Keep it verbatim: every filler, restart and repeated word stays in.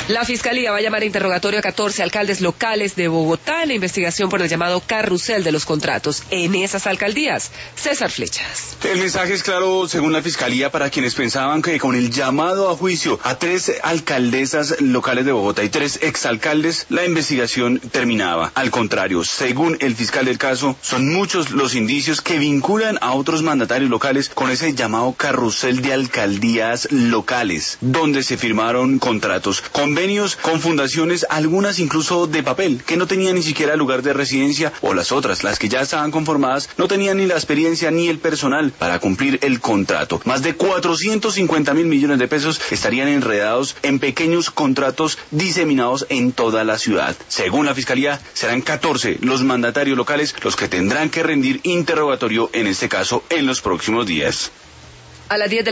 La Fiscalía va a llamar a interrogatorio a catorce alcaldes locales de Bogotá en la investigación por el llamado carrusel de los contratos en esas alcaldías. César Flechas. El mensaje es claro, según la Fiscalía, para quienes pensaban que con el llamado a juicio a tres alcaldesas locales de Bogotá y tres exalcaldes, la investigación terminaba. Al contrario, según el fiscal del caso, son muchos los indicios que vinculan a otros mandatarios locales con ese llamado carrusel de alcaldías locales, donde se firmaron contratos, convenios con fundaciones, algunas incluso de papel, que no tenían ni siquiera lugar de residencia, o las otras, las que ya estaban conformadas, no tenían ni la experiencia ni el personal para cumplir el contrato. Más de cuatrocientos cincuenta mil millones de pesos estarían enredados en pequeños contratos diseminados en toda la ciudad. Según la Fiscalía, serán catorce los mandatarios locales los que tendrán que rendir interrogatorio en este caso en los próximos días. A las diez de